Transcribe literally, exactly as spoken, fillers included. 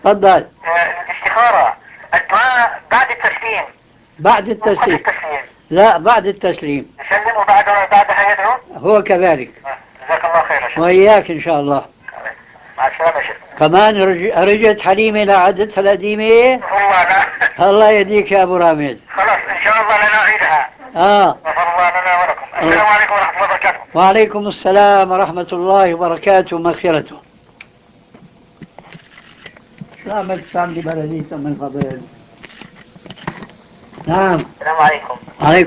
تفضل. آه، الاستخارة الدعاء بعد التسليم بعد أو قبل التسليم. التسليم؟ لا، بعد التسليم. يسلم وبعد بعدها يدعو؟ هو كذلك. آه، جزاك الله خير يا شيخ. وإياك إن شاء الله. مع السلامة يا شيخ. كمان رج- رجعت حليمة لعادتها القديمة. والله لا. الله يهديك يا أبو رامز. خلاص إن شاء الله لنا عيدها. آه. غفر الله لنا ولكم. السلام عليكم ورحمة الله وبركاته. وعليكم السلام ورحمة الله وبركاته ومغفرته. لا بس عندي بلدية من فضيل. نعم. السلام عليكم. عليكم